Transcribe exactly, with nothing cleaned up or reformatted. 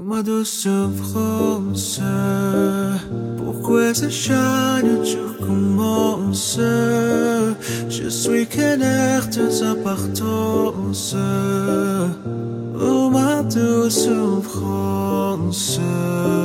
Ma douce souffrance, pourquoi ce chaîne tu commences? Je suis qu'un air de appartenance. Oh ma douce souffrance.